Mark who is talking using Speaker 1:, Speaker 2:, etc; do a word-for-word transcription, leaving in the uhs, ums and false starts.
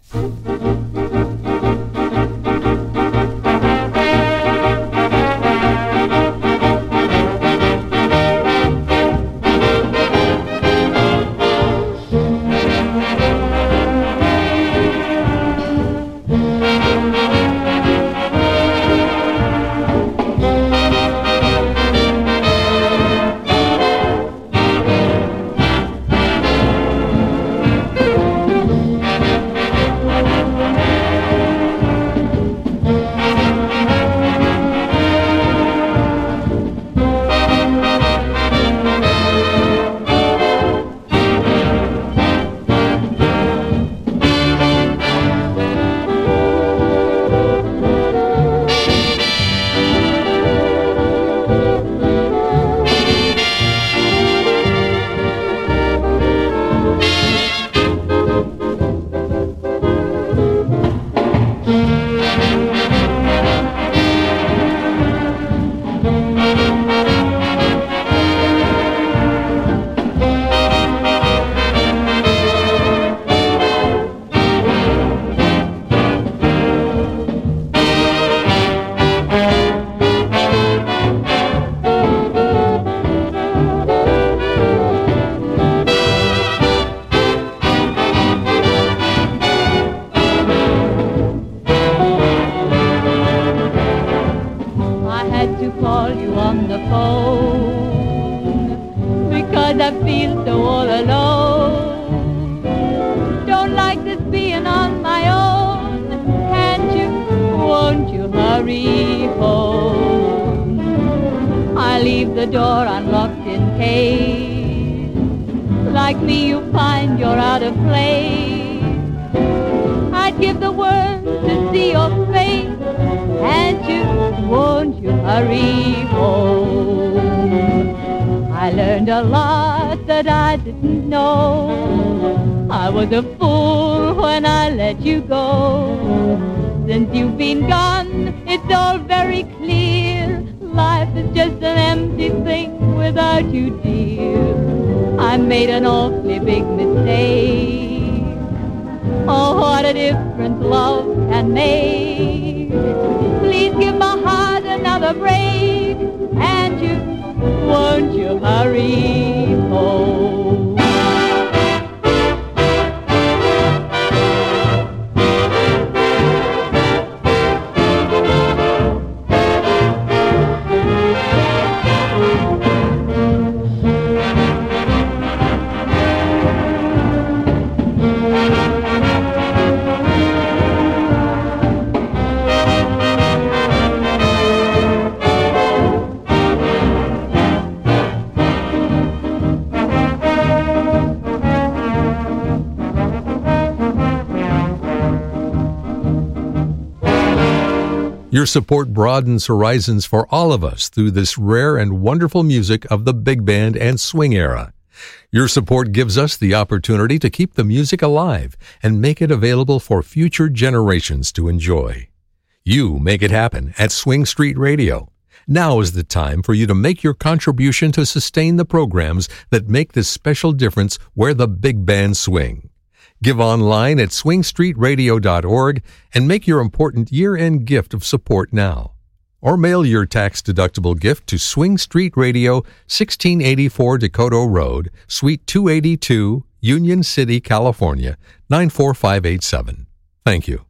Speaker 1: Your support broadens horizons for all of us through this rare and wonderful music of the big band and swing era. Your support gives us the opportunity to keep the music alive and make it available for future generations to enjoy. You make it happen at Swing Street Radio. Now is the time for you to make your contribution to sustain the programs that make this special difference where the big band swing. Give online at swing street radio dot org and make your important year-end gift of support now. Or mail your tax-deductible gift to Swing Street Radio, sixteen eighty-four Dakota Road, Suite two eighty-two, Union City, California, nine four five eight seven. Thank you.